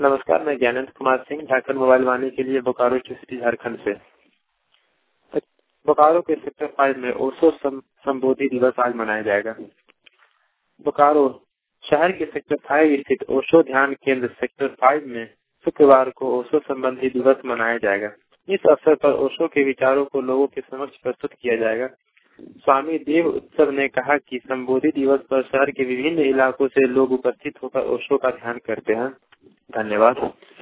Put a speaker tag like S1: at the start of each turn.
S1: नमस्कार, मैं ज्ञानंद कुमार सिंह झारखंड मोबाइल वाणी के लिए बोकारो सिटी झारखंड से। बोकारो के सेक्टर 5 में ओशो संबोधि दिवस आज मनाया जाएगा। बोकारो शहर के सेक्टर 5 स्थित ओशो ध्यान केंद्र सेक्टर 5 में शुक्रवार को ओशो संबंधी दिवस मनाया जाएगा। इस अवसर पर ओशो के विचारों को लोगों के समक्ष प्रस्तुत किया जाएगा। स्वामी देव उत्सव ने कहा कि संबोधि दिवस पर शहर के विभिन्न इलाकों से लोग उपस्थित होकर ओशो का ध्यान करते हैं। धन्यवाद।